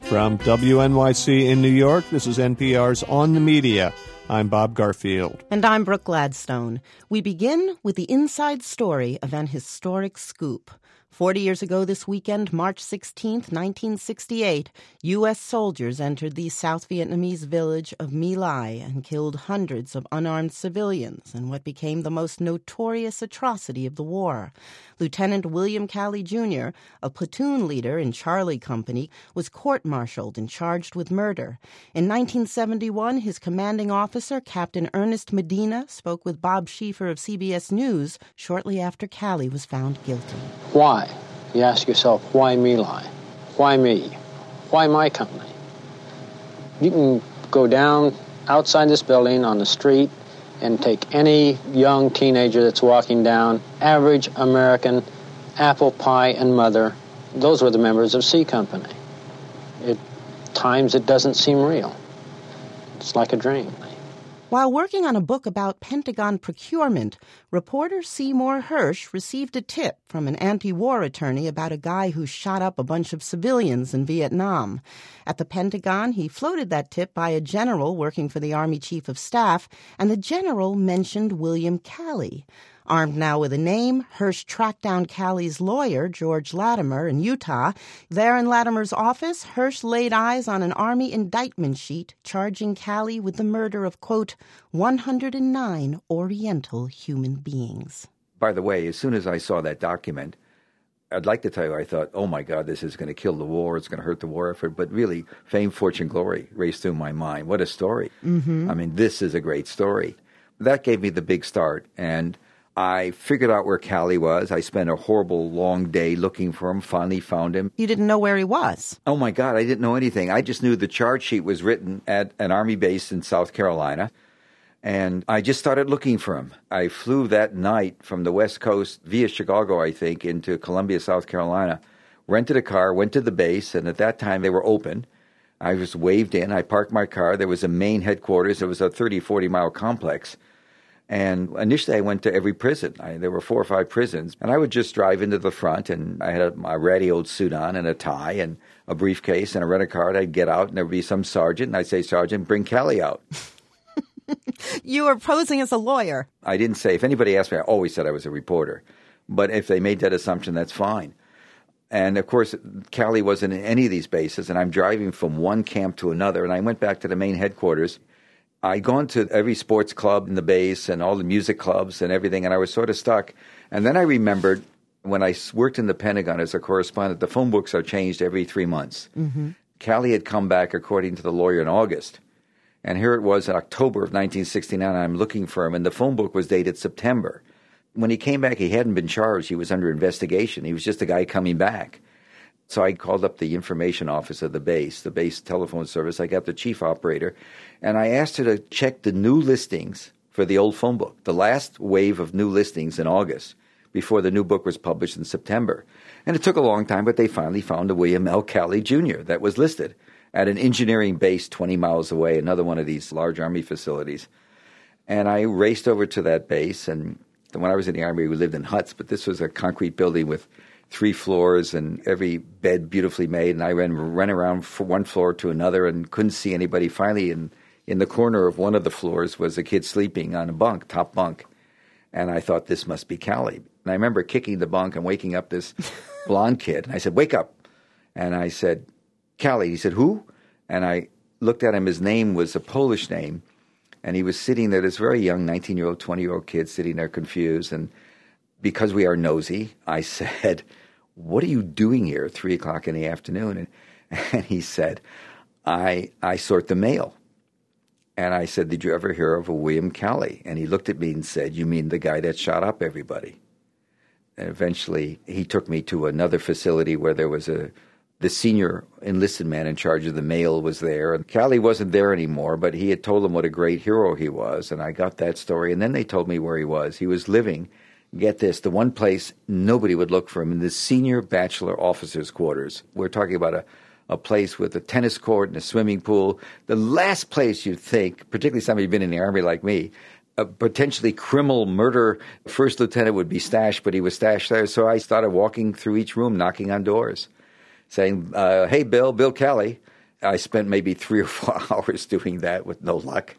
From WNYC in New York, this is NPR's On the Media. I'm Bob Garfield. And I'm Brooke Gladstone. We begin with the inside story of an historic scoop. 40 years ago this weekend, March 16th, 1968, U.S. soldiers entered the South Vietnamese village of My Lai and killed hundreds of unarmed civilians in what became the most notorious atrocity of the war. Lieutenant William Calley, Jr., a platoon leader in Charlie Company, was court-martialed and charged with murder. In 1971, his commanding officer, Captain Ernest Medina, spoke with Bob Schieffer of CBS News shortly after Calley was found guilty. Why? You ask yourself, why My Lai? Why me? Why my company? You can go down outside this building on the street and take any young teenager that's walking down, average American, apple pie and mother. Those were the members of C Company. At times it doesn't seem real. It's like a dream. While working on a book about Pentagon procurement, reporter Seymour Hersh received a tip from an anti-war attorney about a guy who shot up a bunch of civilians in Vietnam. At the Pentagon, he floated that tip by a general working for the Army Chief of Staff, and the general mentioned William Calley. Armed now with a name, Hersh tracked down Calley's lawyer, George Latimer, in Utah. There in Latimer's office, Hersh laid eyes on an Army indictment sheet charging Calley with the murder of, quote, 109 Oriental human beings. By the way, as soon as I saw that document, I'd like to tell you I thought, oh my God, this is going to kill the war, it's going to hurt the war effort. But really, fame, fortune, glory raced through my mind. What a story. Mm-hmm. I mean, this is a great story. That gave me the big start, and I figured out where Calley was. I spent a horrible long day looking for him, finally found him. You didn't know where he was? Oh my God, I didn't know anything. I just knew the charge sheet was written at an Army base in South Carolina, and I just started looking for him. I flew that night from the West Coast via Chicago, I think, into Columbia, South Carolina, rented a car, went to the base, and at that time they were open. I was waved in. I parked my car. There was a main headquarters. It was a 30, 40-mile complex. And initially, I went to every prison. There were 4 or 5 prisons. And I would just drive into the front, and I had my ratty old suit on and a tie and a briefcase and a rent-a-car. I'd get out, and there would be some sergeant, and I'd say, Sergeant, bring Calley out. You were posing as a lawyer. I didn't say. If anybody asked me, I always said I was a reporter. But if they made that assumption, that's fine. And, of course, Calley wasn't in any of these bases, and I'm driving from one camp to another, and I went back to the main headquarters. I'd gone to every sports club in the base and all the music clubs and everything, and I was sort of stuck. And then I remembered when I worked in the Pentagon as a correspondent, the phone books are changed every 3 months. Mm-hmm. Calley had come back, according to the lawyer, in August. And here it was in October of 1969, and I'm looking for him, and the phone book was dated September. When he came back, he hadn't been charged. He was under investigation. He was just a guy coming back. So I called up the information office of the base telephone service. I got the chief operator, and I asked her to check the new listings for the old phone book, the last wave of new listings in August, before the new book was published in September. And it took a long time, but they finally found a William L. Calley, Jr. that was listed at an engineering base 20 miles away, another one of these large Army facilities. And I raced over to that base, and when I was in the Army, we lived in huts, but this was a concrete building with 3 floors and every bed beautifully made, and I ran around from one floor to another and couldn't see anybody. Finally, in the corner of one of the floors was a kid sleeping on a bunk, top bunk, and I thought, this must be Calley. And I remember kicking the bunk and waking up this blonde kid, and I said, wake up. And I said, Calley. He said, who? And I looked at him. His name was a Polish name, and he was sitting there, this very young 19-year-old, 20-year-old kid sitting there confused. And because we are nosy, I said, what are you doing here at 3 o'clock in the afternoon? And he said, I sort the mail. And I said, did you ever hear of a William Calley? And he looked at me and said, you mean the guy that shot up everybody? And eventually he took me to another facility where there was the senior enlisted man in charge of the mail was there. And Calley wasn't there anymore, but he had told them what a great hero he was. And I got that story. And then they told me where he was. He was living, get this, the one place nobody would look for him, in the senior bachelor officers' quarters. We're talking about a place with a tennis court and a swimming pool. The last place you'd think, particularly somebody who'd been in the Army like me, a potentially criminal murder first lieutenant would be stashed, but he was stashed there. So I started walking through each room, knocking on doors, saying, hey, Bill Calley. I spent maybe 3 or 4 hours doing that with no luck.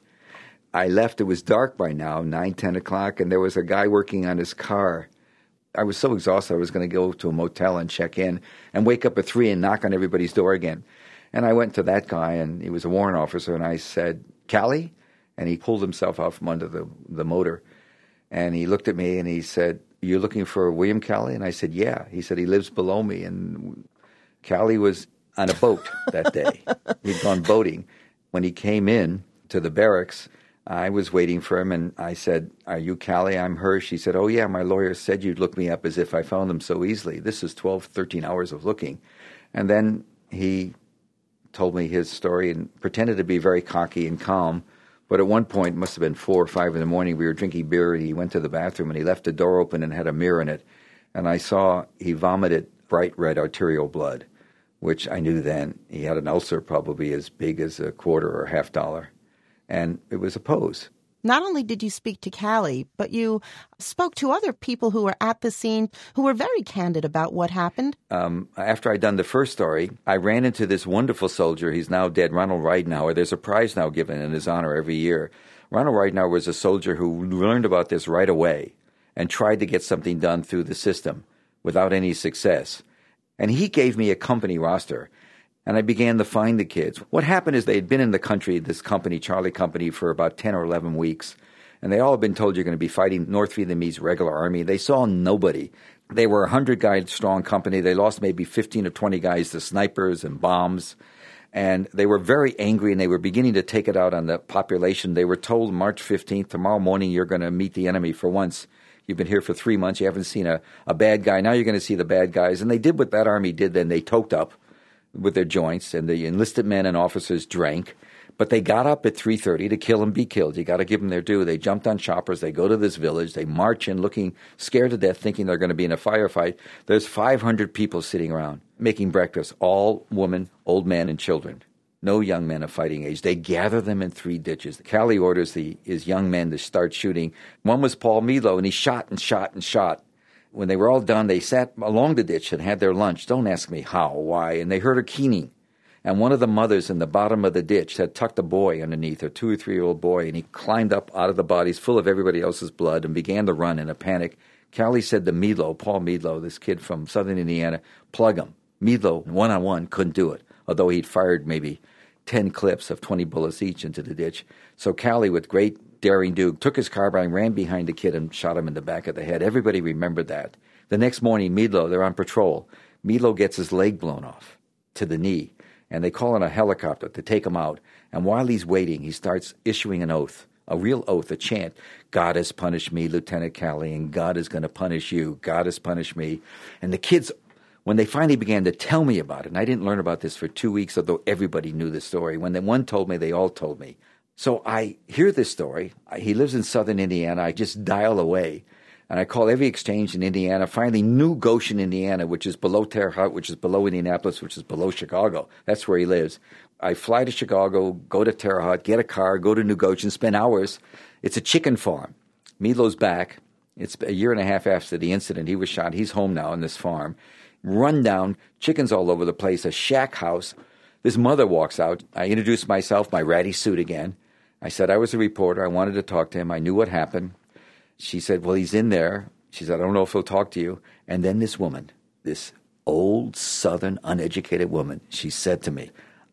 I left. It was dark by now, 9, 10 o'clock, and there was a guy working on his car. I was so exhausted I was going to go to a motel and check in and wake up at 3 and knock on everybody's door again. And I went to that guy, and he was a warrant officer, and I said, "Callie?" And he pulled himself out from under the motor. And he looked at me and he said, "You're looking for William Callie?" And I said, "Yeah." He said, "He lives below me." And Callie was on a boat that day. He'd gone boating. When he came in to the barracks, I was waiting for him, and I said, "Are you Callie?" "I'm her." She said, "Oh, yeah, my lawyer said you'd look me up as if I found him so easily." This is 12, 13 hours of looking. And then he told me his story and pretended to be very cocky and calm. But at one point, it must have been 4 or 5 in the morning, we were drinking beer, and he went to the bathroom, and he left the door open and had a mirror in it. And I saw he vomited bright red arterial blood, which I knew then he had an ulcer probably as big as a quarter or $50. And it was a pose. Not only did you speak to Callie, but you spoke to other people who were at the scene who were very candid about what happened. After I'd done the first story, I ran into this wonderful soldier. He's now dead, Ronald Ridenour. There's a prize now given in his honor every year. Ronald Ridenour was a soldier who learned about this right away and tried to get something done through the system without any success. And he gave me a company roster. And I began to find the kids. What happened is they had been in the country, this company, Charlie Company, for about 10 or 11 weeks. And they all had been told you're going to be fighting North Vietnamese regular army. They saw nobody. They were a 100-guy strong company. They lost maybe 15 or 20 guys to snipers and bombs. And they were very angry, and they were beginning to take it out on the population. They were told March 15th, tomorrow morning, you're going to meet the enemy for once. You've been here for 3 months. You haven't seen a bad guy. Now you're going to see the bad guys. And they did what that army did then. They toked up with their joints, and the enlisted men and officers drank. But they got up at 3:30 to kill and be killed. You got to give them their due. They jumped on choppers. They go to this village. They march in looking scared to death, thinking they're going to be in a firefight. There's 500 people sitting around making breakfast, all women, old men, and children. No young men of fighting age. They gather them in 3 ditches. Callie orders his young men to start shooting. One was Paul Milo, and he shot and shot and shot. When they were all done, they sat along the ditch and had their lunch. Don't ask me how, why. And they heard her keening. And one of the mothers in the bottom of the ditch had tucked a boy underneath, a 2 or 3-year-old boy, and he climbed up out of the bodies full of everybody else's blood and began to run in a panic. Callie said to Milo, Paul Milo, this kid from southern Indiana, plug him. Milo, one-on-one, couldn't do it, although he'd fired maybe 10 clips of 20 bullets each into the ditch. So Callie, with great daring do, took his carbine, ran behind the kid, and shot him in the back of the head. Everybody remembered that. The next morning, Milo, they're on patrol. Milo gets his leg blown off to the knee, and they call in a helicopter to take him out. And while he's waiting, he starts issuing an oath, a real oath, a chant. God has punished me, Lieutenant Callie, and God is going to punish you. God has punished me. And the kids, when they finally began to tell me about it, and I didn't learn about this for 2 weeks, although everybody knew the story. When the one told me, they all told me. So I hear this story. He lives in southern Indiana. I just dial away, and I call every exchange in Indiana. Finally, New Goshen, Indiana, which is below Terre Haute, which is below Indianapolis, which is below Chicago. That's where he lives. I fly to Chicago, go to Terre Haute, get a car, go to New Goshen, spend hours. It's a chicken farm. Milo's back. It's a year and a half after the incident. He was shot. He's home now on this farm. Run down, chickens all over the place, a shack house. This mother walks out. I introduced myself, my ratty suit again. I said I was a reporter. I wanted to talk to him. I knew what happened. She said, well, he's in there. She said, I don't know if he'll talk to you. And then this woman, this old Southern uneducated woman, she said to me,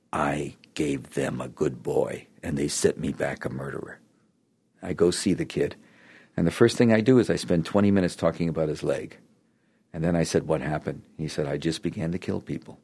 I gave them a good boy, and they sent me back a murderer. I go see the kid, and the first thing I do is I spend 20 minutes talking about his leg. And then I said, what happened? He said, I just began to kill people.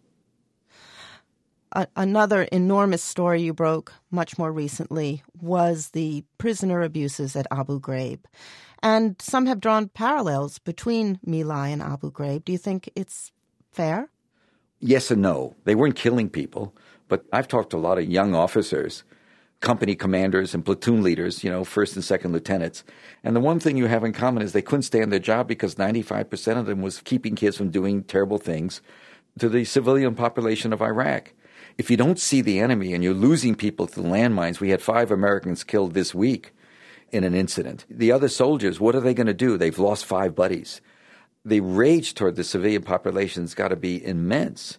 Another enormous story you broke much more recently was the prisoner abuses at Abu Ghraib. And some have drawn parallels between My Lai and Abu Ghraib. Do you think it's fair? Yes and no. They weren't killing people, but I've talked to a lot of young officers, company commanders and platoon leaders, first and second lieutenants. And the one thing you have in common is they couldn't stay on their job because 95% of them was keeping kids from doing terrible things to the civilian population of Iraq. If you don't see the enemy and you're losing people to landmines, we had 5 Americans killed this week in an incident. The other soldiers, what are they going to do? They've lost 5 buddies. The rage toward the civilian population has got to be immense.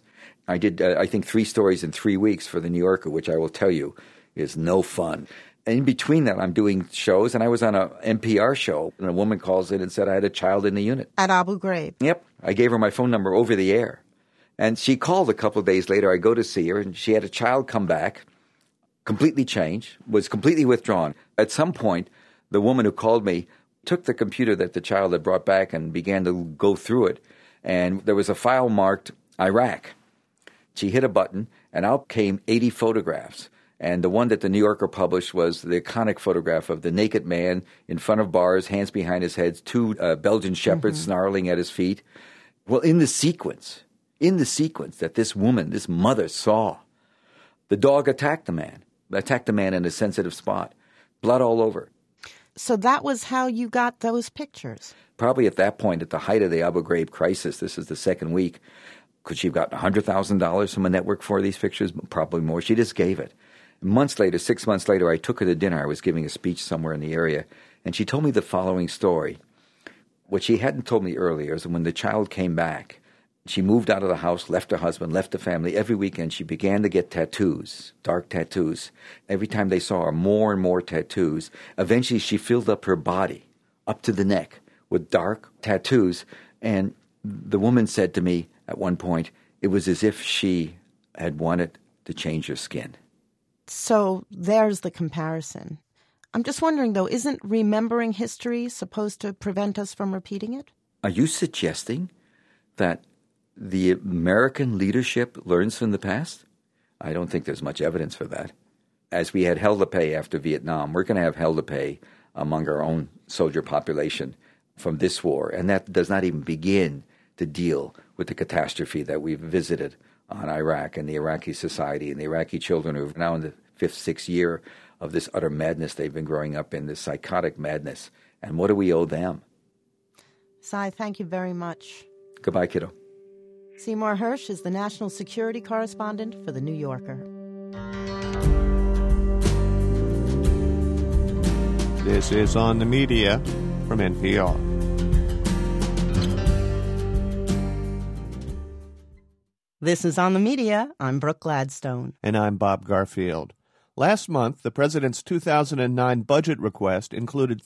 I did, I think, 3 stories in 3 weeks for The New Yorker, which I will tell you is no fun. And in between that, I'm doing shows, and I was on a NPR show, and a woman calls in and said I had a child in the unit. At Abu Ghraib. Yep. I gave her my phone number over the air. And she called a couple of days later. I go to see her, and she had a child come back, completely changed, was completely withdrawn. At some point, the woman who called me took the computer that the child had brought back and began to go through it. And there was a file marked Iraq. She hit a button, and out came 80 photographs. And the one that the New Yorker published was the iconic photograph of the naked man in front of bars, hands behind his head, 2 Belgian shepherds snarling at his feet. Well, in the sequence that this woman, this mother saw, the dog attacked the man in a sensitive spot, blood all over. So that was how you got those pictures? Probably at that point, at the height of the Abu Ghraib crisis, this is the second week, could she have gotten $100,000 from a network for these pictures? Probably more. She just gave it. Months later, 6 months later, I took her to dinner. I was giving a speech somewhere in the area, and she told me the following story. What she hadn't told me earlier is that when the child came back, she moved out of the house, left her husband, left the family. Every weekend she began to get tattoos, dark tattoos. Every time they saw her, more and more tattoos. Eventually she filled up her body, up to the neck, with dark tattoos. And the woman said to me at one point, it was as if she had wanted to change her skin. So there's the comparison. I'm just wondering, though, isn't remembering history supposed to prevent us from repeating it? Are you suggesting that the American leadership learns from the past? I don't think there's much evidence for that. As we had hell to pay after Vietnam, we're going to have hell to pay among our own soldier population from this war. And that does not even begin to deal with the catastrophe that we've visited on Iraq and the Iraqi society and the Iraqi children who are now in the 5th, 6th year of this utter madness they've been growing up in, this psychotic madness. And what do we owe them? Cy, thank you very much. Goodbye, kiddo. Seymour Hersh is the national security correspondent for The New Yorker. This is On the Media from NPR. This is On the Media. I'm Brooke Gladstone. And I'm Bob Garfield. Last month, the president's 2009 budget request included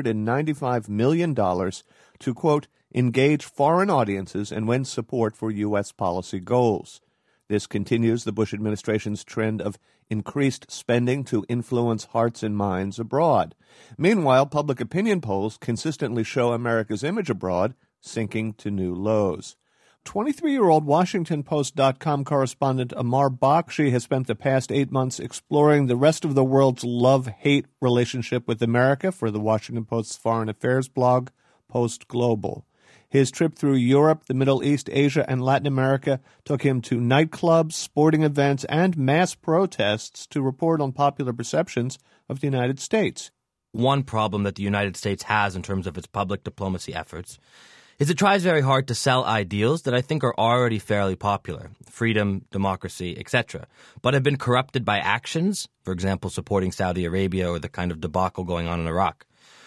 $395 million to, quote, engage foreign audiences and win support for U.S. policy goals. This continues the Bush administration's trend of increased spending to influence hearts and minds abroad. Meanwhile, public opinion polls consistently show America's image abroad sinking to new lows. 23-year-old WashingtonPost.com correspondent Amar Bakshi has spent the past 8 months exploring the rest of the world's love-hate relationship with America for the Washington Post's foreign affairs blog, Post Global. His trip through Europe, the Middle East, Asia, and Latin America took him to nightclubs, sporting events, and mass protests to report on popular perceptions of the United States. One problem that the United States has in terms of its public diplomacy efforts is it tries very hard to sell ideals that I think are already fairly popular, freedom, democracy, etc., but have been corrupted by actions, for example, supporting Saudi Arabia or the kind of debacle going on in Iraq.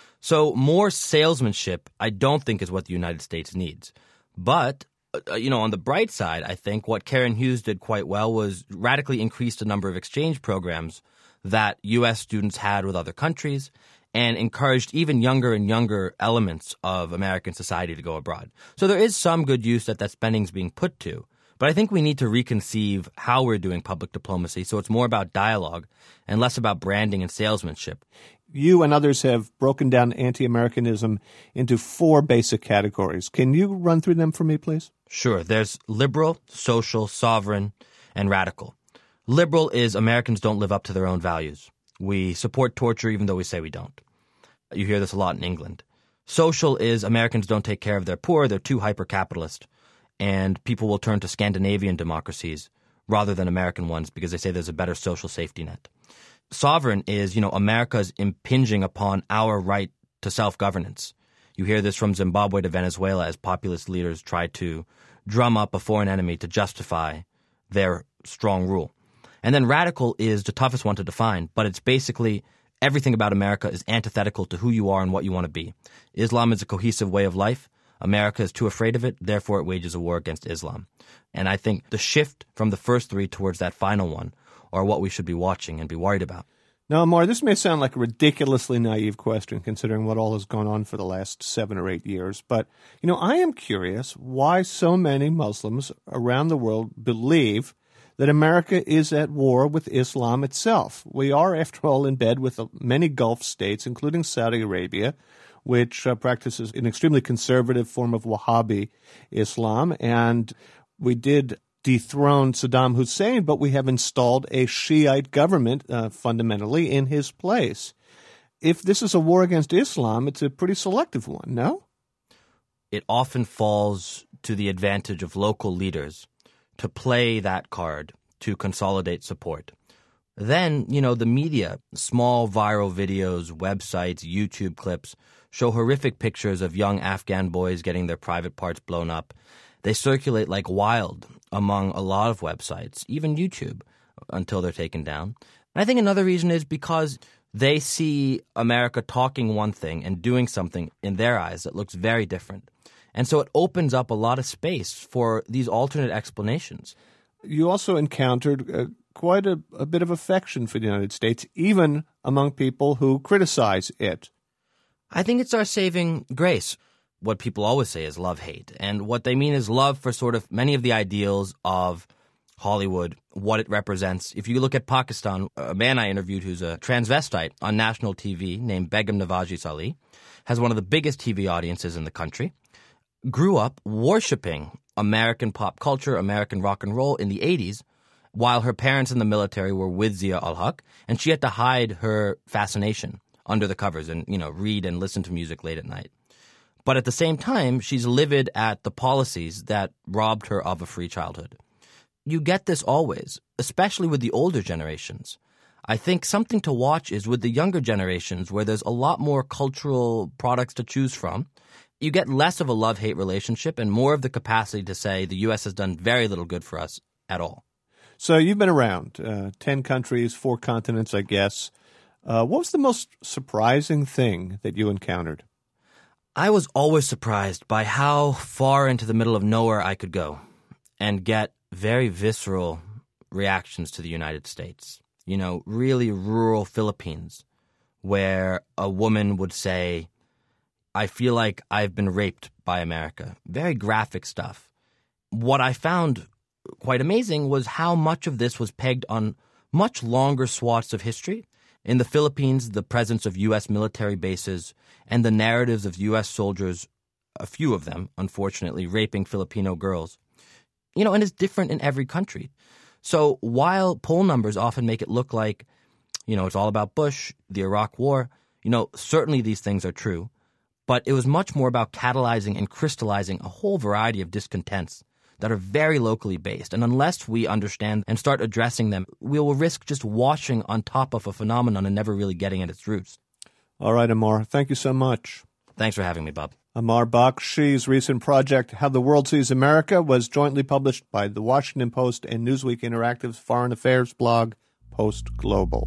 So more salesmanship, I don't think, is what the United States needs. But, on the bright side, I think what Karen Hughes did quite well was radically increase the number of exchange programs that U.S. students had with other countries and encouraged even younger and younger elements of American society to go abroad. So there is some good use that spending is being put to. But I think we need to reconceive how we're doing public diplomacy so it's more about dialogue and less about branding and salesmanship. You and others have broken down anti-Americanism into 4 basic categories. Can you run through them for me, please? Sure. There's liberal, social, sovereign, and radical. Liberal is Americans don't live up to their own values. We support torture even though we say we don't. You hear this a lot in England. Social is Americans don't take care of their poor, they're too hyper-capitalist, and people will turn to Scandinavian democracies rather than American ones because they say there's a better social safety net. Sovereign is, America's impinging upon our right to self-governance. You hear this from Zimbabwe to Venezuela as populist leaders try to drum up a foreign enemy to justify their strong rule. And then radical is the toughest one to define, but it's basically everything about America is antithetical to who you are and what you want to be. Islam is a cohesive way of life. America is too afraid of it, therefore it wages a war against Islam. And I think the shift from the first three towards that final one are what we should be watching and be worried about. Now, Amar, this may sound like a ridiculously naive question considering what all has gone on for the last 7 or 8 years, but, I am curious why so many Muslims around the world believe that America is at war with Islam itself. We are, after all, in bed with many Gulf states, including Saudi Arabia, which practices an extremely conservative form of Wahhabi Islam, and we did dethrone Saddam Hussein, but we have installed a Shiite government fundamentally in his place. If this is a war against Islam, it's a pretty selective one, no? It often falls to the advantage of local leaders to play that card to consolidate support. Then, the media, small viral videos, websites, YouTube clips, show horrific pictures of young Afghan boys getting their private parts blown up. They circulate like wild among a lot of websites, even YouTube, until they're taken down. And I think another reason is because they see America talking one thing and doing something in their eyes that looks very different. And so it opens up a lot of space for these alternate explanations. You also encountered quite a bit of affection for the United States, even among people who criticize it. I think it's our saving grace. What people always say is love-hate. And what they mean is love for sort of many of the ideals of Hollywood, what it represents. If you look at Pakistan, a man I interviewed who's a transvestite on national TV named Begum Navaji Salih has one of the biggest TV audiences in the country, grew up worshiping American pop culture, American rock and roll in the 80s, while her parents in the military were with Zia ul-Haq, and she had to hide her fascination under the covers and, read and listen to music late at night. But at the same time, she's livid at the policies that robbed her of a free childhood. You get this always, especially with the older generations. I think something to watch is with the younger generations where there's a lot more cultural products to choose from. You get less of a love-hate relationship and more of the capacity to say the U.S. has done very little good for us at all. So you've been around 10 countries, 4 continents, I guess. What was the most surprising thing that you encountered? I was always surprised by how far into the middle of nowhere I could go and get very visceral reactions to the United States. Really rural Philippines, where a woman would say, I feel like I've been raped by America. Very graphic stuff. What I found quite amazing was how much of this was pegged on much longer swaths of history. In the Philippines, the presence of U.S. military bases and the narratives of U.S. soldiers, a few of them, unfortunately, raping Filipino girls. And it's different in every country. So while poll numbers often make it look like, it's all about Bush, the Iraq War, certainly these things are true. But it was much more about catalyzing and crystallizing a whole variety of discontents that are very locally based. And unless we understand and start addressing them, we will risk just washing on top of a phenomenon and never really getting at its roots. All right, Amar. Thank you so much. Thanks for having me, Bob. Amar Bakshi's recent project, How the World Sees America, was jointly published by The Washington Post and Newsweek Interactive's Foreign Affairs blog, Post Global.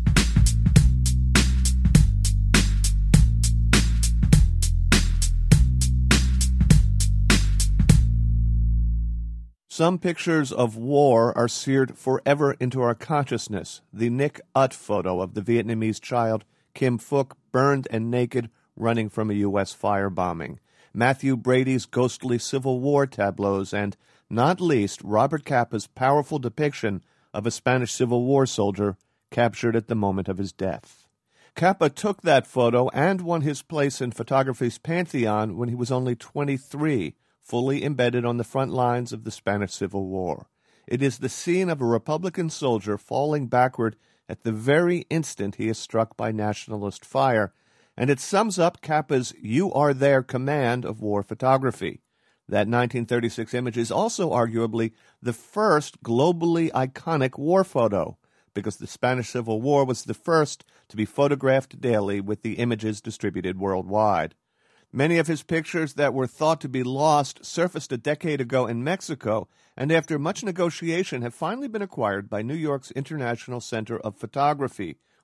Some pictures of war are seared forever into our consciousness. The Nick Ut photo of the Vietnamese child Kim Phuc burned and naked running from a U.S. firebombing. Matthew Brady's ghostly Civil War tableaus, and, not least, Robert Capa's powerful depiction of a Spanish Civil War soldier captured at the moment of his death. Capa took that photo and won his place in photography's pantheon when he was only 23, fully embedded on the front lines of the Spanish Civil War. It is the scene of a Republican soldier falling backward at the very instant he is struck by nationalist fire, and it sums up Capa's "You Are There" command of war photography. That 1936 image is also arguably the first globally iconic war photo, because the Spanish Civil War was the first to be photographed daily with the images distributed worldwide. Many of his pictures that were thought to be lost surfaced a decade ago in Mexico, and after much negotiation have finally been acquired by New York's International Center of Photography,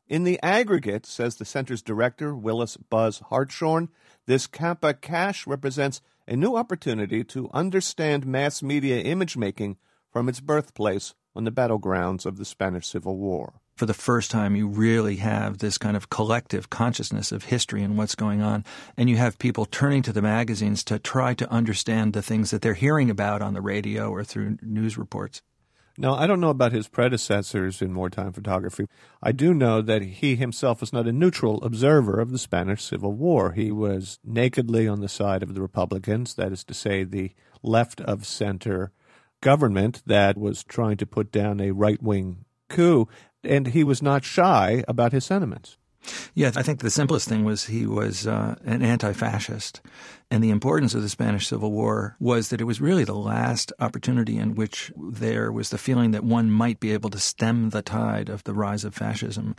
In the aggregate, says the center's director, Willis Buzz Hartshorn, this Kappa cache represents a new opportunity to understand mass media image-making from its birthplace on the battlegrounds of the Spanish Civil War. For the first time, you really have this kind of collective consciousness of history and what's going on, and you have people turning to the magazines to try to understand the things that they're hearing about on the radio or through news reports. Now, I don't know about his predecessors in wartime photography. I do know that he himself was not a neutral observer of the Spanish Civil War. He was nakedly on the side of the Republicans, that is to say, the left-of-center government that was trying to put down a right-wing coup, and he was not shy about his sentiments. Yeah, I think the simplest thing was he was an anti-fascist. And the importance of the Spanish Civil War was that it was really the last opportunity in which there was the feeling that one might be able to stem the tide of the rise of fascism.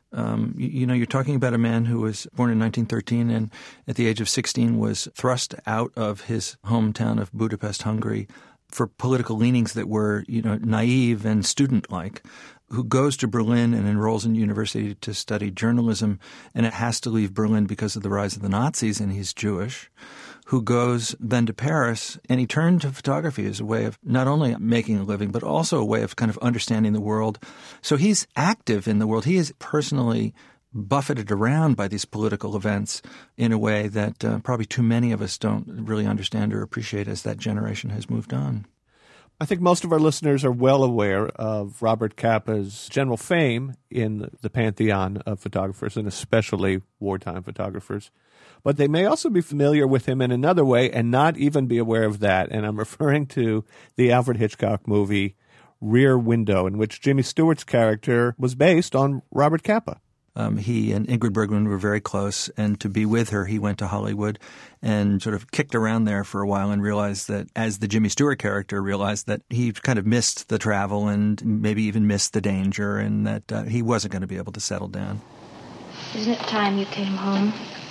You're talking about a man who was born in 1913 and at the age of 16 was thrust out of his hometown of Budapest, Hungary, for political leanings that were, naive and student-like, who goes to Berlin and enrolls in university to study journalism, and it has to leave Berlin because of the rise of the Nazis, and he's Jewish, who goes then to Paris, and he turned to photography as a way of not only making a living, but also a way of kind of understanding the world. So he's active in the world. He is personally buffeted around by these political events in a way that probably too many of us don't really understand or appreciate as that generation has moved on. I think most of our listeners are well aware of Robert Capa's general fame in the pantheon of photographers, and especially wartime photographers. But they may also be familiar with him in another way and not even be aware of that. And I'm referring to the Alfred Hitchcock movie Rear Window, in which Jimmy Stewart's character was based on Robert Capa. He and Ingrid Bergman were very close, and to be with her, he went to Hollywood and sort of kicked around there for a while and realized that, as the Jimmy Stewart character realized, that he kind of missed the travel and maybe even missed the danger, and that he wasn't going to be able to settle down. Isn't it time you came home?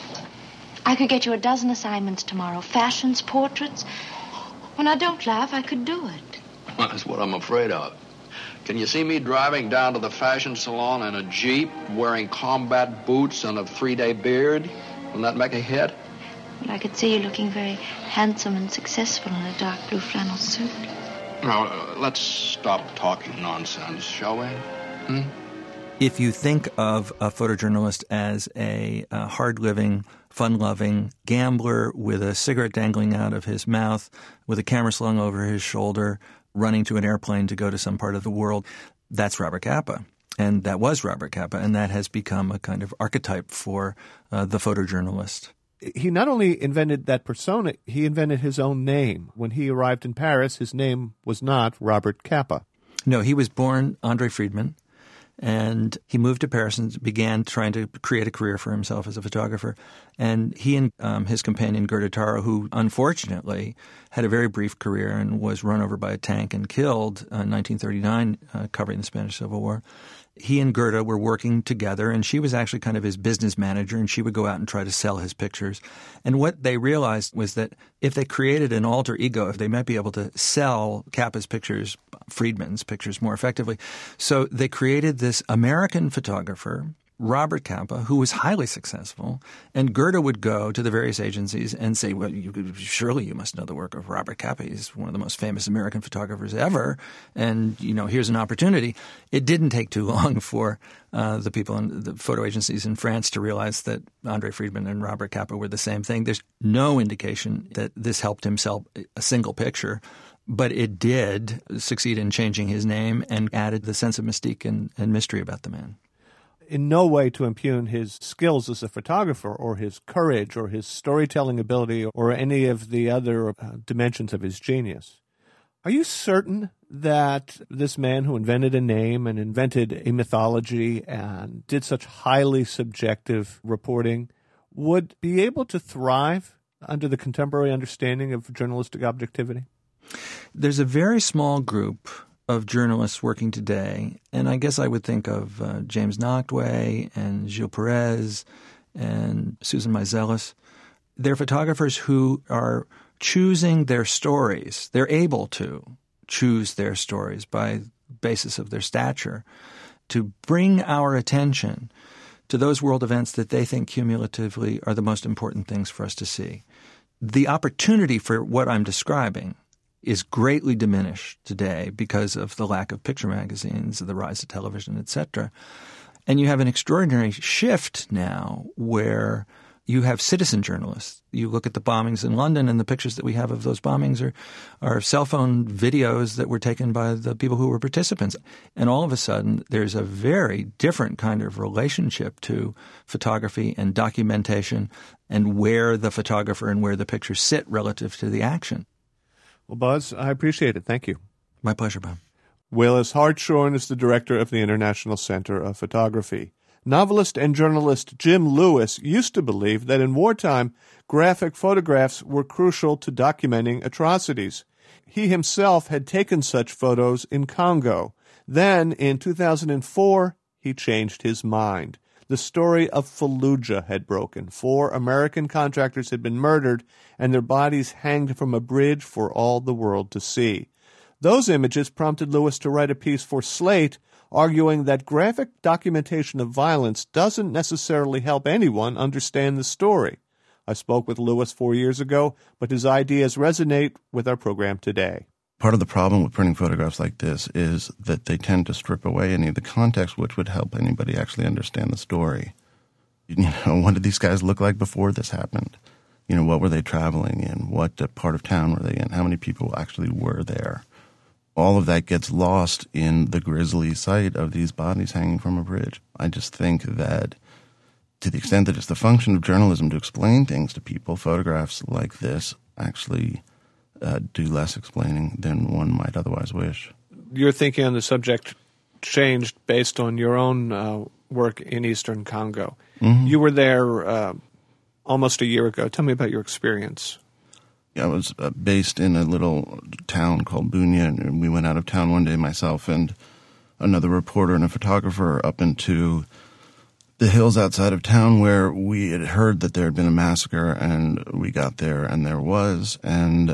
I could get you a dozen assignments tomorrow. Fashions, portraits. When I don't laugh, I could do it. Well, that's what I'm afraid of. Can you see me driving down to the fashion salon in a Jeep, wearing combat boots and a 3-day beard? Will that make a hit? Well, I could see you looking very handsome and successful in a dark blue flannel suit. Now, let's stop talking nonsense, shall we? If you think of a photojournalist as a hard-living, fun-loving gambler with a cigarette dangling out of his mouth, with a camera slung over his shoulder, running to an airplane to go to some part of the world, that's Robert Capa. And that was Robert Capa, and that has become a kind of archetype for the photojournalist. He not only invented that persona, he invented his own name. When he arrived in Paris, his name was not Robert Capa. No, he was born Andre Friedman, and he moved to Paris and began trying to create a career for himself as a photographer. And he and his companion Gerda Taro, who unfortunately had a very brief career and was run over by a tank and killed in 1939 covering the Spanish Civil War, he and Gerda were working together, and she was actually kind of his business manager, and she would go out and try to sell his pictures. And what they realized was that if they created an alter ego, they might be able to sell Capa's pictures, Friedman's pictures, more effectively. So they created this American photographer, Robert Capa, who was highly successful, and Gerda would go to the various agencies and say, well, surely you must know the work of Robert Capa. He's one of the most famous American photographers ever, and, here's an opportunity. It didn't take too long for the people in the photo agencies in France to realize that Andre Friedman and Robert Capa were the same thing. There's no indication that this helped him sell a single picture, but it did succeed in changing his name and added the sense of mystique and mystery about the man. In no way to impugn his skills as a photographer or his courage or his storytelling ability or any of the other dimensions of his genius. Are you certain that this man who invented a name and invented a mythology and did such highly subjective reporting would be able to thrive under the contemporary understanding of journalistic objectivity? There's a very small group of journalists working today, and I guess I would think of James Nachtwey and Gilles Perez and Susan Meiselas. They're photographers who are choosing their stories. They're able to choose their stories by basis of their stature. to bring our attention to those world events that they think cumulatively are the most important things for us to see. The opportunity for what I'm describing is greatly diminished today because of the lack of picture magazines, the rise of television, etc. And you have an extraordinary shift now where you have citizen journalists. You look at the bombings in London, and the pictures that we have of those bombings are cell phone videos that were taken by the people who were participants. And all of a sudden, there's a very different kind of relationship to photography and documentation and where the photographer and where the pictures sit relative to the action. Well, Buzz, I appreciate it. Thank you. My pleasure, Bob. Willis Hartshorne is the director of the International Center of Photography. Novelist and journalist Jim Lewis used to believe that in wartime, graphic photographs were crucial to documenting atrocities. He himself had taken such photos in Congo. Then, in 2004, he changed his mind. The story of Fallujah had broken. 4 American contractors had been murdered, and their bodies hanged from a bridge for all the world to see. Those images prompted Lewis to write a piece for Slate, arguing that graphic documentation of violence doesn't necessarily help anyone understand the story. I spoke with Lewis 4 years ago, but his ideas resonate with our program today. Part of the problem with printing photographs like this is that they tend to strip away any of the context which would help anybody actually understand the story. You know, what did these guys look like before this happened? You know, what were they traveling in? What part of town were they in? How many people actually were there? All of that gets lost in the grisly sight of these bodies hanging from a bridge. I just think that to the extent that it's the function of journalism to explain things to people, photographs like this actually do less explaining than one might otherwise wish. Your thinking on the subject changed based on your own work in Eastern Congo. Mm-hmm. You were there almost a year ago. Tell me about your experience. I was based in a little town called Bunia, and we went out of town one day, myself and another reporter and a photographer, up into the hills outside of town where we had heard that there had been a massacre, and we got there and there was, and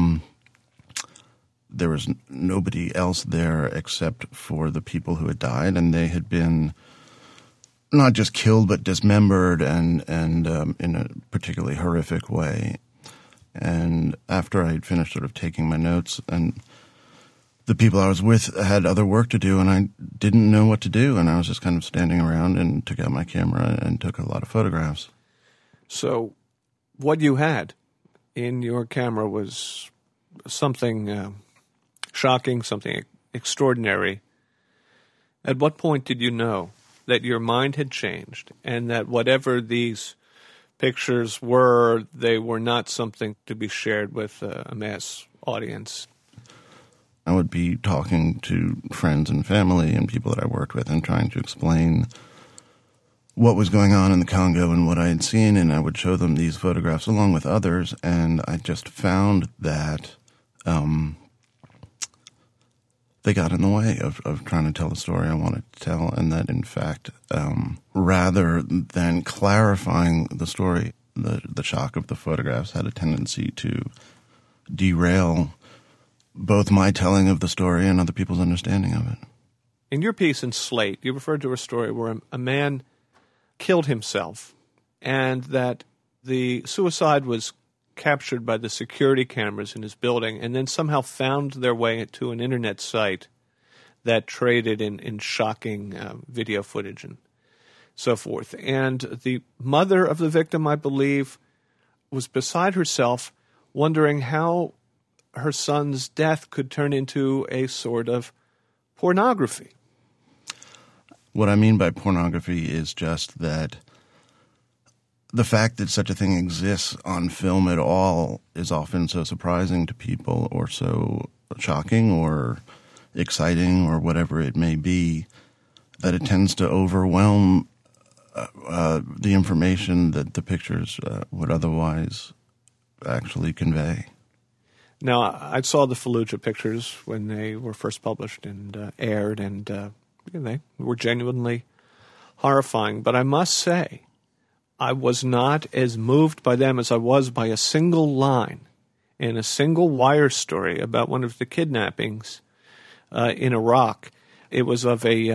there was nobody else there except for the people who had died, and they had been not just killed but dismembered and in a particularly horrific way. And after I had finished sort of taking my notes, and the people I was with had other work to do, and I didn't know what to do, and I was just kind of standing around and took out my camera and took a lot of photographs. So what you had in your camera was something shocking, something extraordinary. At what point did you know that your mind had changed and that whatever these pictures were, they were not something to be shared with a mass audience? I would be talking to friends and family and people that I worked with and trying to explain what was going on in the Congo and what I had seen, and I would show them these photographs along with others, and I just found that they got in the way of trying to tell the story I wanted to tell, and that, in fact, rather than clarifying the story, the shock of the photographs had a tendency to derail both my telling of the story and other people's understanding of it. In your piece in Slate, you referred to a story where a man killed himself and that the suicide was captured by the security cameras in his building and then somehow found their way to an internet site that traded in shocking video footage and so forth. And the mother of the victim, I believe, was beside herself, wondering how her son's death could turn into a sort of pornography. What I mean by pornography is just that the fact that such a thing exists on film at all is often so surprising to people, or so shocking or exciting or whatever it may be, that it tends to overwhelm the information that the pictures would otherwise actually convey. Now, I saw the Fallujah pictures when they were first published and aired, and they were genuinely horrifying. But I must say, I was not as moved by them as I was by a single line in a single wire story about one of the kidnappings in Iraq. It was of a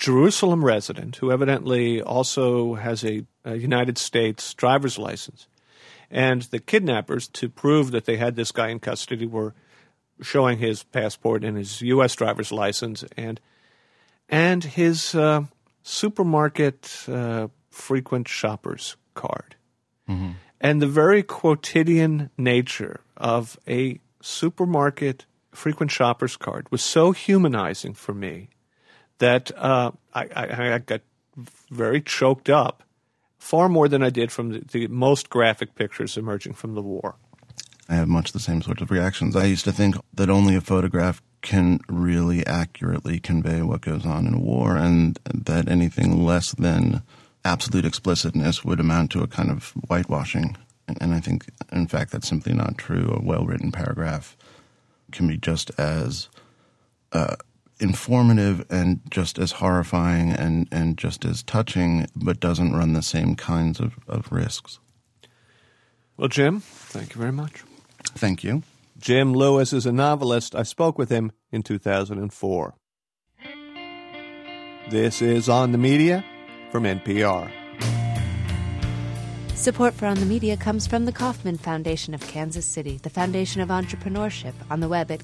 Jerusalem resident who evidently also has a United States driver's license. And the kidnappers, to prove that they had this guy in custody, were showing his passport and his U.S. driver's license and his supermarket frequent shoppers card. Mm-hmm. And the very quotidian nature of a supermarket frequent shoppers card was so humanizing for me that I got very choked up, far more than I did from the most graphic pictures emerging from the war. I have much the same sort of reactions. I used to think that only a photograph can really accurately convey what goes on in a war, and that anything less than absolute explicitness would amount to a kind of whitewashing. And I think, in fact, that's simply not true. A well-written paragraph can be just as informative and just as horrifying and just as touching, but doesn't run the same kinds of risks. Well, Jim, thank you very much. Thank you. Jim Lewis is a novelist. I spoke with him in 2004. This is On the Media from NPR. Support for On the Media comes from the Kauffman Foundation of Kansas City, the foundation of entrepreneurship, on the web at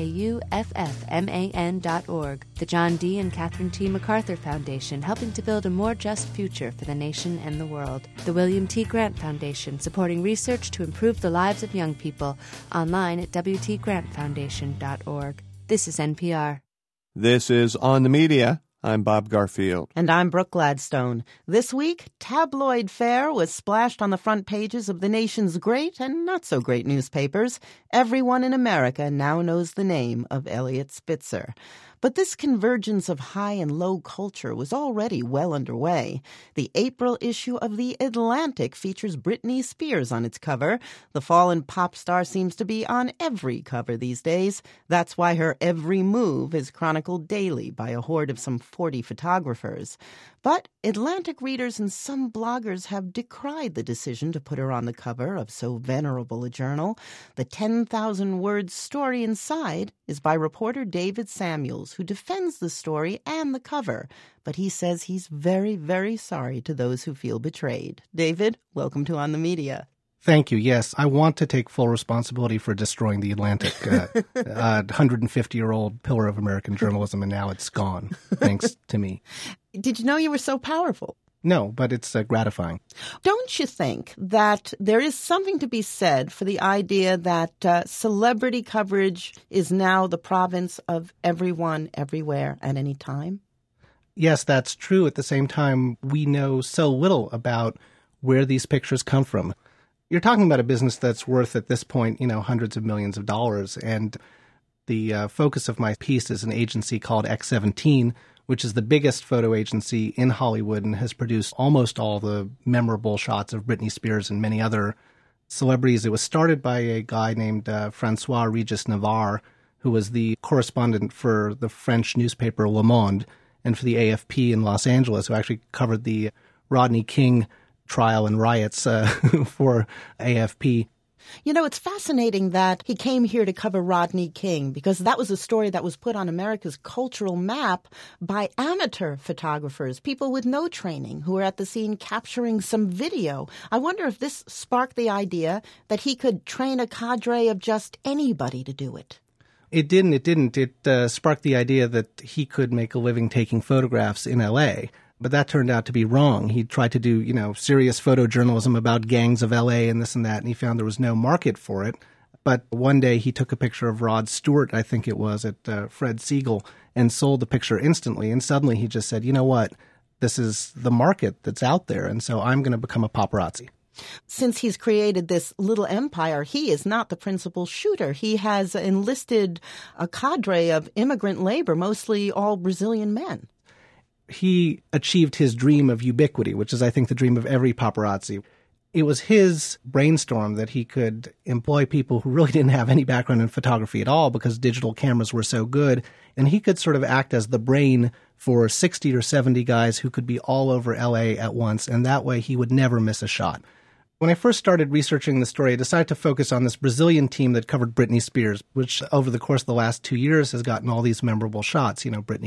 kauffman.org. The John D. and Catherine T. MacArthur Foundation, helping to build a more just future for the nation and the world. The William T. Grant Foundation, supporting research to improve the lives of young people, online at wtgrantfoundation.org. This is NPR. This is On the Media. I'm Bob Garfield. And I'm Brooke Gladstone. This week, tabloid fare was splashed on the front pages of the nation's great and not-so-great newspapers. Everyone in America now knows the name of Eliot Spitzer. But this convergence of high and low culture was already well underway. The April issue of The Atlantic features Britney Spears on its cover. The fallen pop star seems to be on every cover these days. That's why her every move is chronicled daily by a horde of some 40 photographers. But Atlantic readers and some bloggers have decried the decision to put her on the cover of so venerable a journal. The 10,000-word story inside is by reporter David Samuels, who defends the story and the cover. But he says he's very, very sorry to those who feel betrayed. David, welcome to On the Media. Thank you. Yes, I want to take full responsibility for destroying the Atlantic, 150-year-old pillar of American journalism, and now it's gone, thanks to me. Did you know you were so powerful? No, but it's gratifying. Don't you think that there is something to be said for the idea that celebrity coverage is now the province of everyone, everywhere, at any time? Yes, that's true. At the same time, we know so little about where these pictures come from. You're talking about a business that's worth, at this point, hundreds of millions of dollars. And the focus of my piece is an agency called X17, which is the biggest photo agency in Hollywood and has produced almost all the memorable shots of Britney Spears and many other celebrities. It was started by a guy named Francois Regis Navarre, who was the correspondent for the French newspaper Le Monde and for the AFP in Los Angeles, who actually covered the Rodney King trial and riots for AFP. You know, it's fascinating that he came here to cover Rodney King, because that was a story that was put on America's cultural map by amateur photographers, people with no training who were at the scene capturing some video. I wonder if this sparked the idea that he could train a cadre of just anybody to do it. It didn't. It sparked the idea that he could make a living taking photographs in L.A., but that turned out to be wrong. He tried to do, serious photojournalism about gangs of L.A. and this and that, and he found there was no market for it. But one day he took a picture of Rod Stewart, I think it was, at Fred Siegel, and sold the picture instantly. And suddenly he just said, you know what, this is the market that's out there, and so I'm going to become a paparazzi. Since he's created this little empire, he is not the principal shooter. He has enlisted a cadre of immigrant labor, mostly all Brazilian men. He achieved his dream of ubiquity, which is, I think, the dream of every paparazzi. It was his brainstorm that he could employ people who really didn't have any background in photography at all because digital cameras were so good, and he could sort of act as the brain for 60 or 70 guys who could be all over L.A. at once, and that way he would never miss a shot. When I first started researching the story, I decided to focus on this Brazilian team that covered Britney Spears, which over the course of the last 2 years has gotten all these memorable shots. Britney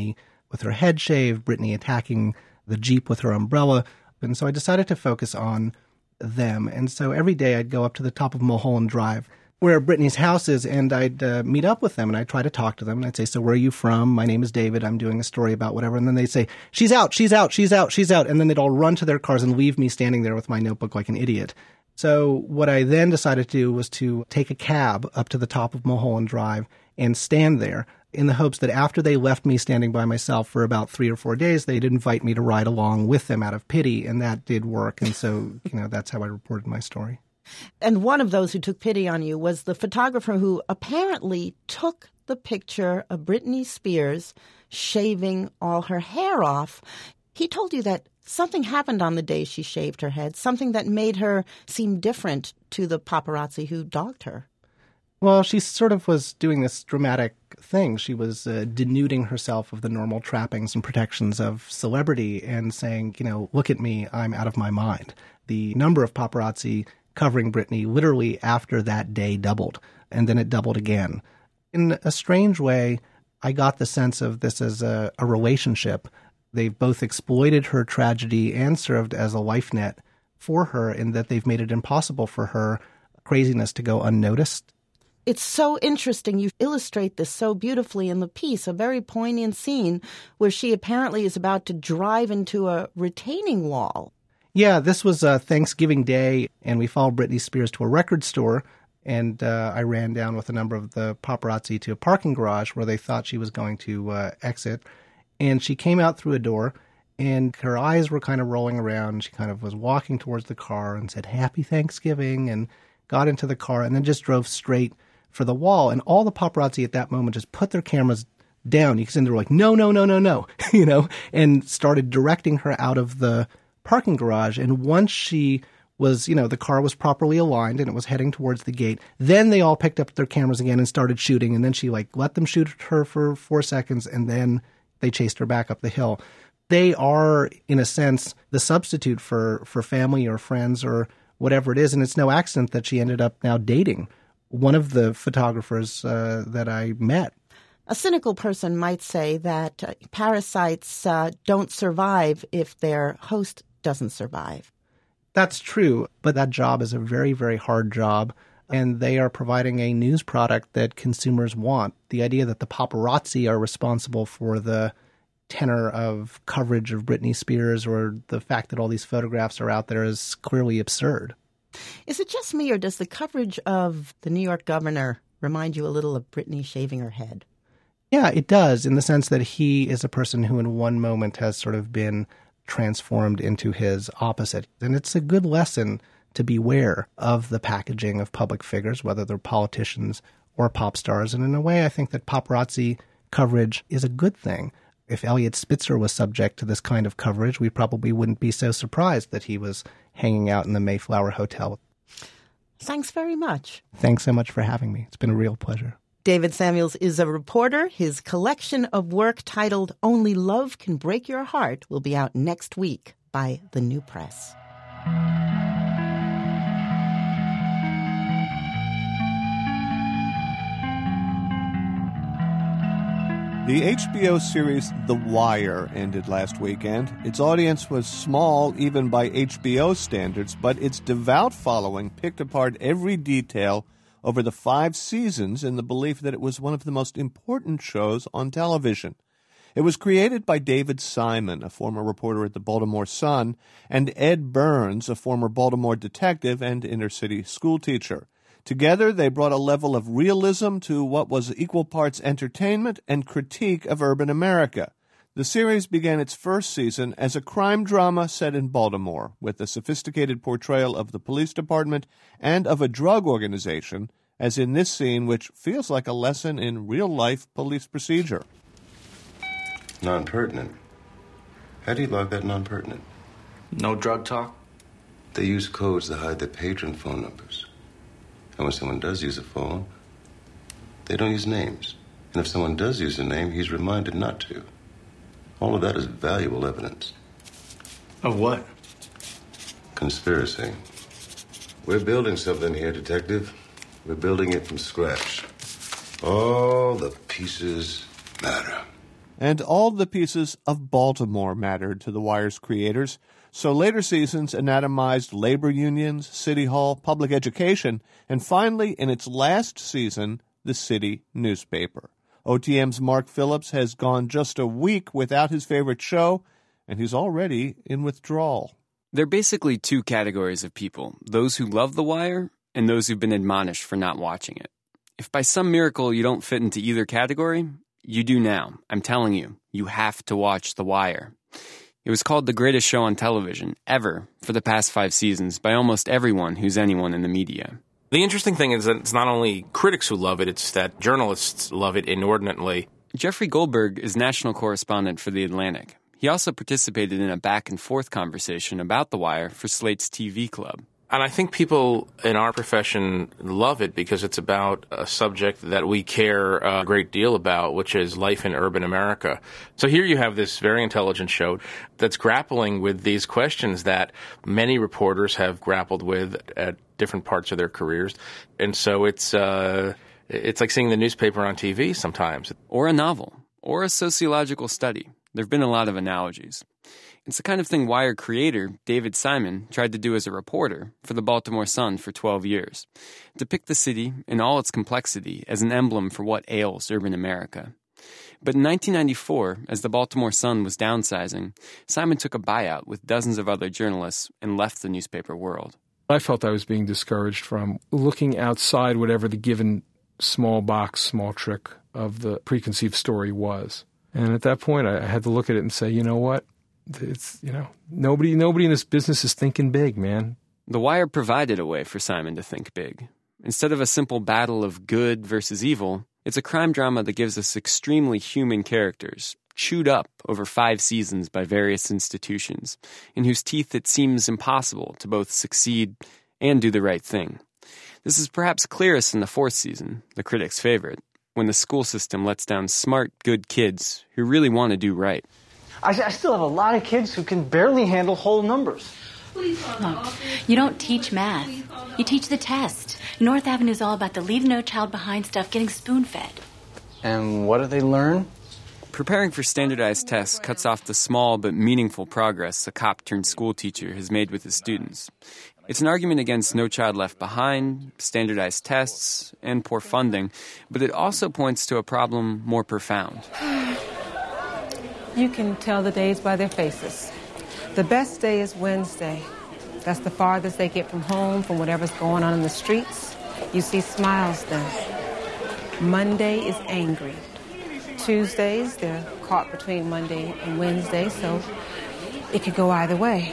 with her head shaved, Brittany attacking the Jeep with her umbrella. And so I decided to focus on them. And so every day I'd go up to the top of Mulholland Drive, where Brittany's house is, and I'd meet up with them, and I'd try to talk to them. And I'd say, so where are you from? My name is David. I'm doing a story about whatever. And then they'd say, she's out, she's out, she's out, she's out. And then they'd all run to their cars and leave me standing there with my notebook like an idiot. So what I then decided to do was to take a cab up to the top of Mulholland Drive and stand there in the hopes that after they left me standing by myself for about 3 or 4 days, they'd invite me to ride along with them out of pity. And that did work. And so, that's how I reported my story. And one of those who took pity on you was the photographer who apparently took the picture of Britney Spears shaving all her hair off. He told you that something happened on the day she shaved her head, something that made her seem different to the paparazzi who dogged her. Well, she sort of was doing this dramatic thing. She was denuding herself of the normal trappings and protections of celebrity and saying, look at me, I'm out of my mind. The number of paparazzi covering Britney literally after that day doubled, and then it doubled again. In a strange way, I got the sense of this as a relationship. They've both exploited her tragedy and served as a life net for her in that they've made it impossible for her craziness to go unnoticed. It's so interesting. You illustrate this so beautifully in the piece, a very poignant scene where she apparently is about to drive into a retaining wall. Yeah, this was Thanksgiving Day, and we followed Britney Spears to a record store, and I ran down with a number of the paparazzi to a parking garage where they thought she was going to exit. And she came out through a door, and her eyes were kind of rolling around. She kind of was walking towards the car and said, "Happy Thanksgiving," and got into the car and then just drove straight for the wall. And all the paparazzi at that moment just put their cameras down. And they were like, no, no, no, no, no, and started directing her out of the parking garage. And once she was, the car was properly aligned and it was heading towards the gate, then they all picked up their cameras again and started shooting. And then she let them shoot her for 4 seconds, and then they chased her back up the hill. They are, in a sense, the substitute for family or friends or whatever it is. And it's no accident that she ended up now dating one of the photographers that I met. A cynical person might say that parasites don't survive if their host doesn't survive. That's true, but that job is a very, very hard job, and they are providing a news product that consumers want. The idea that the paparazzi are responsible for the tenor of coverage of Britney Spears or the fact that all these photographs are out there is clearly absurd. Is it just me, or does the coverage of the New York governor remind you a little of Britney shaving her head? Yeah, it does, in the sense that he is a person who in one moment has sort of been transformed into his opposite. And it's a good lesson to beware of the packaging of public figures, whether they're politicians or pop stars. And in a way, I think that paparazzi coverage is a good thing. If Eliot Spitzer was subject to this kind of coverage, we probably wouldn't be so surprised that he was hanging out in the Mayflower Hotel. Thanks very much. Thanks so much for having me. It's been a real pleasure. David Samuels is a reporter. His collection of work titled Only Love Can Break Your Heart will be out next week by The New Press. The HBO series The Wire ended last weekend. Its audience was small even by HBO standards, but its devout following picked apart every detail over the 5 seasons in the belief that it was one of the most important shows on television. It was created by David Simon, a former reporter at the Baltimore Sun, and Ed Burns, a former Baltimore detective and inner-city schoolteacher. Together, they brought a level of realism to what was equal parts entertainment and critique of urban America. The series began its first season as a crime drama set in Baltimore, with a sophisticated portrayal of the police department and of a drug organization, as in this scene, which feels like a lesson in real-life police procedure. Non-pertinent. How do you log that non-pertinent? No drug talk? They use codes to hide their patron phone numbers. And when someone does use a phone, they don't use names. And if someone does use a name, he's reminded not to. All of that is valuable evidence. Of what? Conspiracy. We're building something here, Detective. We're building it from scratch. All the pieces matter. And all the pieces of Baltimore mattered to The Wire's creators, so later seasons anatomized labor unions, City Hall, public education, and finally, in its last season, the city newspaper. OTM's Mark Phillips has gone just a week without his favorite show, and he's already in withdrawal. There are basically two categories of people, those who love The Wire and those who've been admonished for not watching it. If by some miracle you don't fit into either category, you do now. I'm telling you, you have to watch The Wire. It was called the greatest show on television ever for the past 5 seasons by almost everyone who's anyone in the media. The interesting thing is that it's not only critics who love it, it's that journalists love it inordinately. Jeffrey Goldberg is national correspondent for The Atlantic. He also participated in a back-and-forth conversation about The Wire for Slate's TV Club. And I think people in our profession love it because it's about a subject that we care a great deal about, which is life in urban America. So here you have this very intelligent show that's grappling with these questions that many reporters have grappled with at different parts of their careers. And so it's like seeing the newspaper on TV sometimes. Or a novel, or a sociological study. There have been a lot of analogies. It's the kind of thing Wire creator David Simon tried to do as a reporter for the Baltimore Sun for 12 years, depict the city in all its complexity as an emblem for what ails urban America. But in 1994, as the Baltimore Sun was downsizing, Simon took a buyout with dozens of other journalists and left the newspaper world. I felt I was being discouraged from looking outside whatever the given small box, small trick of the preconceived story was. And at that point, I had to look at it and say, you know what? It's, nobody in this business is thinking big, man. The Wire provided a way for Simon to think big. Instead of a simple battle of good versus evil, it's a crime drama that gives us extremely human characters, chewed up over 5 seasons by various institutions, in whose teeth it seems impossible to both succeed and do the right thing. This is perhaps clearest in the 4th season, the critics' favorite, when the school system lets down smart, good kids who really want to do right. I still have a lot of kids who can barely handle whole numbers. Look, you don't teach math. You teach the test. North Avenue is all about the leave no child behind stuff, getting spoon-fed. And what do they learn? Preparing for standardized tests cuts off the small but meaningful progress a cop-turned-school teacher has made with his students. It's an argument against No Child Left Behind, standardized tests, and poor funding, but it also points to a problem more profound. You can tell the days by their faces. The best day is Wednesday. That's the farthest they get from home, from whatever's going on in the streets. You see smiles then. Monday is angry. Tuesdays, they're caught between Monday and Wednesday, so it could go either way.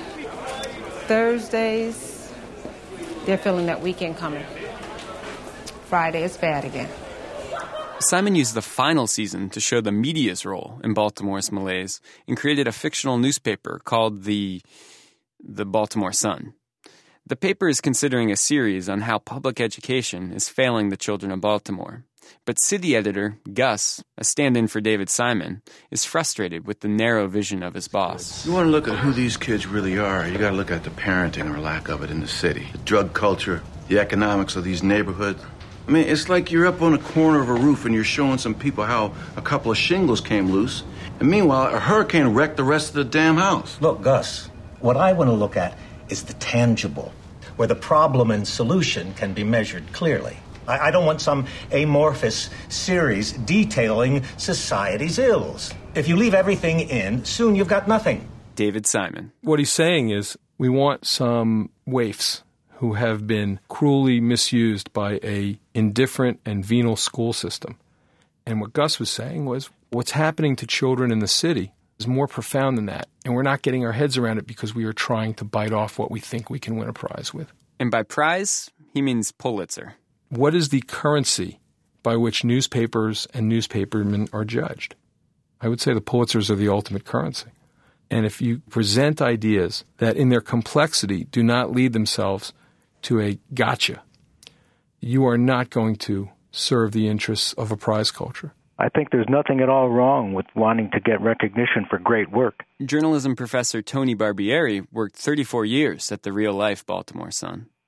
Thursdays, they're feeling that weekend coming. Friday is bad again. Simon used the final season to show the media's role in Baltimore's malaise and created a fictional newspaper called the Baltimore Sun. The paper is considering a series on how public education is failing the children of Baltimore. But city editor Gus, a stand-in for David Simon, is frustrated with the narrow vision of his boss. You want to look at who these kids really are, you got to look at the parenting or lack of it in the city. The drug culture, the economics of these neighborhoods. I mean, it's like you're up on a corner of a roof and you're showing some people how a couple of shingles came loose, and meanwhile, a hurricane wrecked the rest of the damn house. Look, Gus, what I want to look at is the tangible, where the problem and solution can be measured clearly. I don't want some amorphous series detailing society's ills. If you leave everything in, soon you've got nothing. David Simon. What he's saying is we want some waifs who have been cruelly misused by a indifferent and venal school system. And what Gus was saying was what's happening to children in the city is more profound than that. And we're not getting our heads around it because we are trying to bite off what we think we can win a prize with. And by prize, he means Pulitzer. What is the currency by which newspapers and newspapermen are judged? I would say the Pulitzers are the ultimate currency. And if you present ideas that in their complexity do not lead themselves to a gotcha, you are not going to serve the interests of a prize culture. I think there's nothing at all wrong with wanting to get recognition for great work. Journalism professor Tony Barbieri worked 34 years at the real-life Baltimore Sun.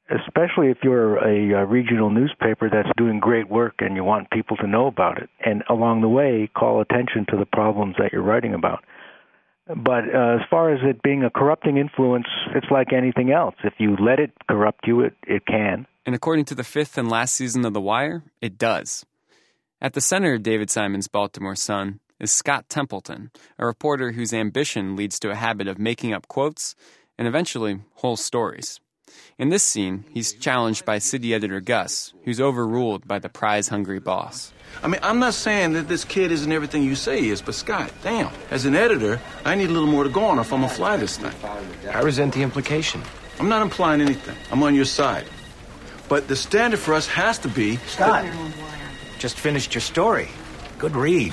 especially if you're a regional newspaper that's doing great work and you want people to know about it. And along the way, call attention to the problems that you're writing about. But as far as it being a corrupting influence, it's like anything else. If you let it corrupt you, it can. And according to the 5th and last season of The Wire, it does. At the center of David Simon's Baltimore Sun is Scott Templeton, a reporter whose ambition leads to a habit of making up quotes and eventually whole stories. In this scene, he's challenged by city editor Gus, who's overruled by the prize-hungry boss. I mean, I'm not saying that this kid isn't everything you say he is, but Scott, damn, as an editor, I need a little more to go on if I'm gonna fly this thing. I resent the implication. I'm not implying anything. I'm on your side. But the standard for us has to be... Scott, just finished your story. Good read.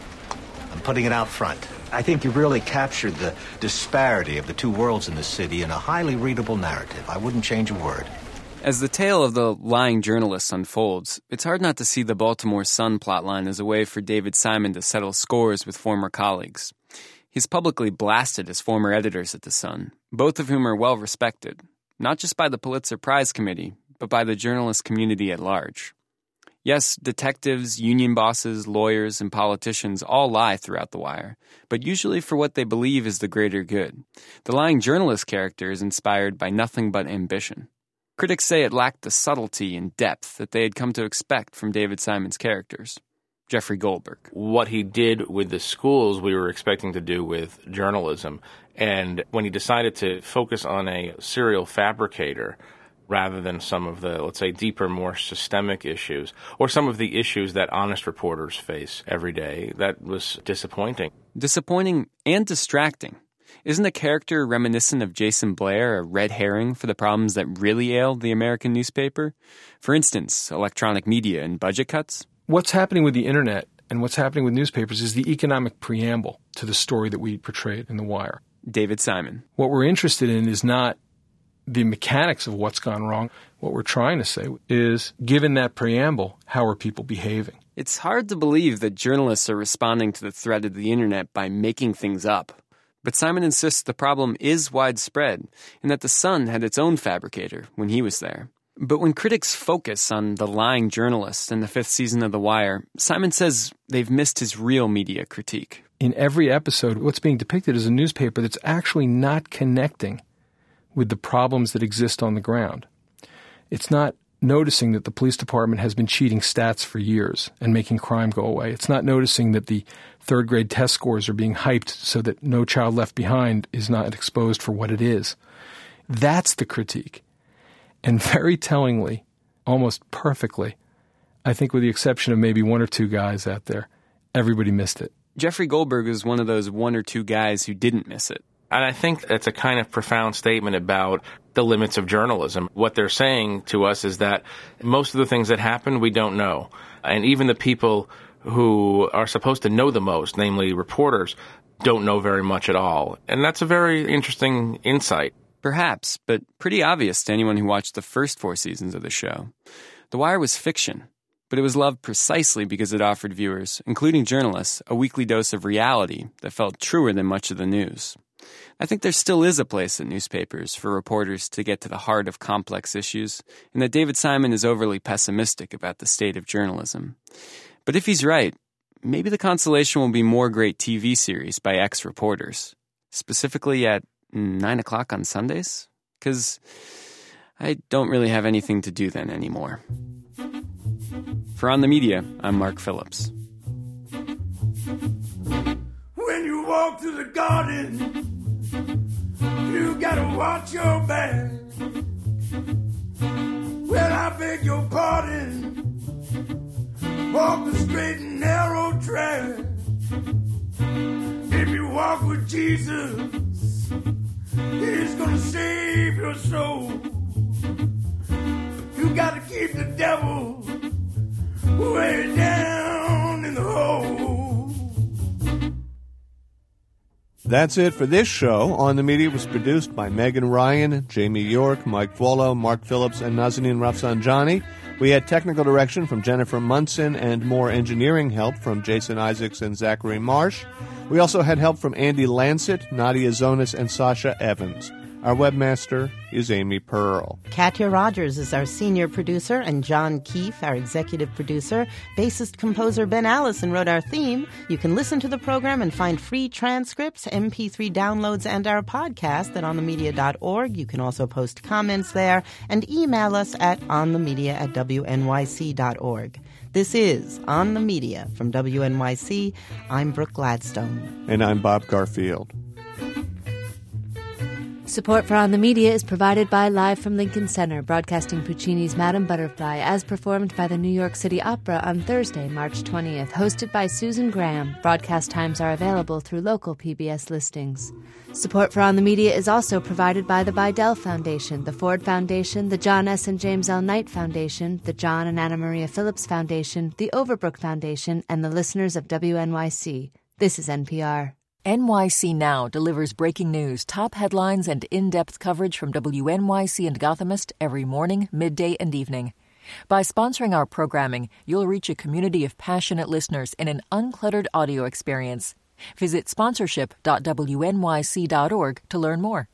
I'm putting it out front. I think you really captured the disparity of the two worlds in the city in a highly readable narrative. I wouldn't change a word. As the tale of the lying journalist unfolds, it's hard not to see the Baltimore Sun plotline as a way for David Simon to settle scores with former colleagues. He's publicly blasted his former editors at the Sun, both of whom are well respected, not just by the Pulitzer Prize Committee, but by the journalist community at large. Yes, detectives, union bosses, lawyers, and politicians all lie throughout The Wire, but usually for what they believe is the greater good. The lying journalist character is inspired by nothing but ambition. Critics say it lacked the subtlety and depth that they had come to expect from David Simon's characters. Jeffrey Goldberg. What he did with the schools, we were expecting to do with journalism. And when he decided to focus on a serial fabricator, rather than some of the, let's say, deeper, more systemic issues, or some of the issues that honest reporters face every day, that was disappointing. Disappointing and distracting. Isn't the character reminiscent of Jason Blair a red herring for the problems that really ailed the American newspaper? For instance, electronic media and budget cuts? What's happening with the internet and what's happening with newspapers is the economic preamble to the story that we portrayed in The Wire. David Simon. What we're interested in is not the mechanics of what's gone wrong. What we're trying to say is, given that preamble, how are people behaving? It's hard to believe that journalists are responding to the threat of the internet by making things up. But Simon insists the problem is widespread and that the Sun had its own fabricator when he was there. But when critics focus on the lying journalist in the 5th season of The Wire, Simon says they've missed his real media critique. In every episode, what's being depicted is a newspaper that's actually not connecting with the problems that exist on the ground. It's not noticing that the police department has been cheating stats for years and making crime go away. It's not noticing that the third-grade test scores are being hyped so that No Child Left Behind is not exposed for what it is. That's the critique. And very tellingly, almost perfectly, I think with the exception of maybe one or two guys out there, everybody missed it. Jeffrey Goldberg is one of those one or two guys who didn't miss it. And I think that's a kind of profound statement about the limits of journalism. What they're saying to us is that most of the things that happen, we don't know. And even the people who are supposed to know the most, namely reporters, don't know very much at all. And that's a very interesting insight. Perhaps, but pretty obvious to anyone who watched the first 4 seasons of the show. The Wire was fiction, but it was loved precisely because it offered viewers, including journalists, a weekly dose of reality that felt truer than much of the news. I think there still is a place in newspapers for reporters to get to the heart of complex issues, and that David Simon is overly pessimistic about the state of journalism. But if he's right, maybe the consolation will be more great TV series by ex-reporters, specifically at 9 o'clock on Sundays? Because I don't really have anything to do then anymore. For On the Media, I'm Mark Phillips. When you walk through the garden, you gotta watch your back. Well, I beg your pardon. Walk the straight and narrow track. If you walk with Jesus, He's gonna save your soul. You gotta keep the devil way down in the hole. That's it for this show. On the Media was produced by Megan Ryan, Jamie York, Mike Volo, Mark Phillips, and Nazanin Rafsanjani. We had technical direction from Jennifer Munson and more engineering help from Jason Isaacs and Zachary Marsh. We also had help from Andy Lancet, Nadia Zonas, and Sasha Evans. Our webmaster is Amy Pearl. Katya Rogers is our senior producer, and John Keefe, our executive producer. Bassist-composer Ben Allison wrote our theme. You can listen to the program and find free transcripts, MP3 downloads, and our podcast at onthemedia.org. You can also post comments there and email us at onthemedia@wnyc.org. This is On the Media from WNYC. I'm Brooke Gladstone. And I'm Bob Garfield. Support for On the Media is provided by Live from Lincoln Center, broadcasting Puccini's Madame Butterfly as performed by the New York City Opera on Thursday, March 20th, hosted by Susan Graham. Broadcast times are available through local PBS listings. Support for On the Media is also provided by the Bidell Foundation, the Ford Foundation, the John S. and James L. Knight Foundation, the John and Anna Maria Phillips Foundation, the Overbrook Foundation, and the listeners of WNYC. This is NPR. NYC Now delivers breaking news, top headlines, and in-depth coverage from WNYC and Gothamist every morning, midday, and evening. By sponsoring our programming, you'll reach a community of passionate listeners in an uncluttered audio experience. Visit sponsorship.wnyc.org to learn more.